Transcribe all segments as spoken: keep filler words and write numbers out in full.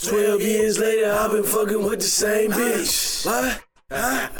Twelve years later, I've been fucking with the same bitch. What? Huh?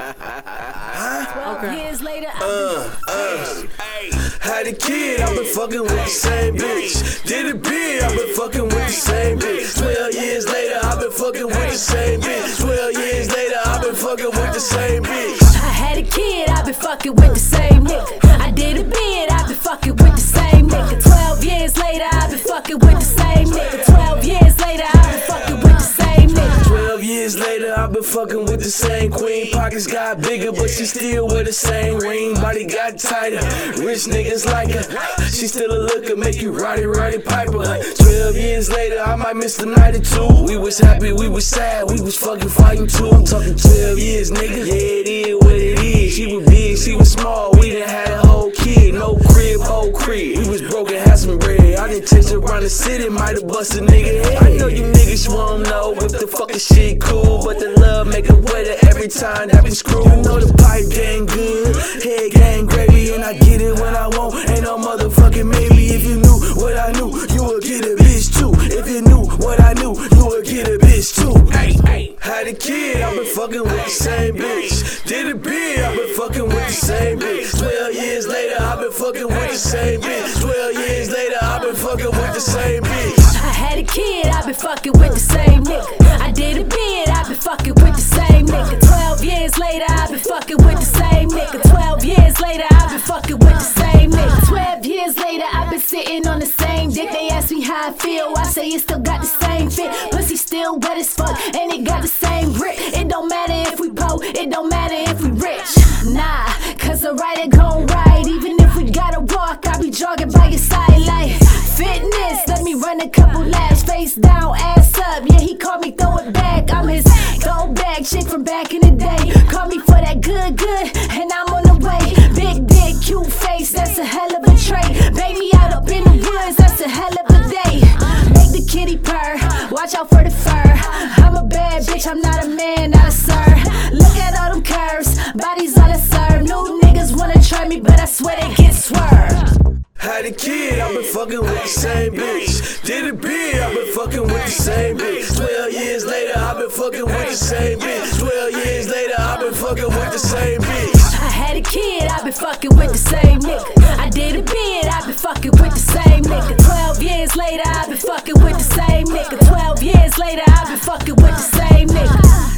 Huh? Twelve years later, Uh, uh, had a kid, I've been fucking with the same bitch. Did a bid, I've been fucking with the same bitch. Twelve years later, I've been fucking with the same bitch. Twelve years later, I've been fucking with the same bitch. I had a kid, I've been fucking with the same nigga. I did a bid, I've been fucking with the same nigga. Twelve years later, I've been fucking with the same nigga. Twelve years later, I've been fucking with the same nigga. Twelve years later, I've been fucking with the same queen. Pockets got bigger, but she still wear the same ring. Body got tighter, rich niggas like her. She still a looker, make you Roddy Roddy Piper. Twelve years later, I might miss the night or two. We was happy, we was sad, we was fucking fighting too. I'm talking twelve years, nigga. Yeah, it is what it is. She was big, she was small, we done had a whole kid. No crib, whole crib. We was broken, had some bread. I done chased around the city, might have busted nigga head. I know you niggas won't know if the fucking shit cool, but the love make it wetter every time that we screw. You know the pipe gang good, head gang gravy, and I get it when I want. Ain't no motherfucking maybe. If you knew what I knew, you would get a bitch too. If you knew what I knew, you would get a bitch too. Hey, hey. Had a kid, I've been fucking with the same bitch. Did a bid, I've been fucking with the same bitch. Twelve years later, I've been fucking with the same bitch. Twelve years later, I've been fucking with the same bitch. I had a kid, I've been fucking with the same nigga. I did a bid, I've been fucking with the same nigga. Twelve years later, I've been fucking with the same nigga. Twelve years later, I've been fucking with the same nigga. Twelve years later, I've been sitting on the same dick. They ask me how I feel, I say it still got the same fit. Pussy still wet as fuck, and it got the same grip. It don't matter if we po, it don't matter if we rich. Nah, cause the rider gon' ride. Even if we gotta walk, I be jogging by your side like fitness. Let me run a couple laps, face down, ass up. Yeah, he called me throw it back. I'm his throwback chick from back in the day. Call me for that good, good, and I'm on the way. Big dick, cute face, that's a hell of a trait. Baby out up in the woods, that's a hell of a day. Make the kitty purr, watch out for the fur. I'm a bad bitch, I'm not a man, not a sir. Look at all them curves, bodies all I serve. New niggas wanna try me, but I swear they get swerved. Had a kid, I've been fucking with the same bitch. Did a bid, I've been fucking with the same bitch. Twelve years later, I've been fucking with the same bitch. Twelve years later, I've been fucking with the same bitch. I had a kid, I've been fucking with the same nigga. I did a bid, I've been fucking with the same nigga. Twelve years later, I've been fucking with the same nigga. Twelve years later, I've been fucking with the same nigga.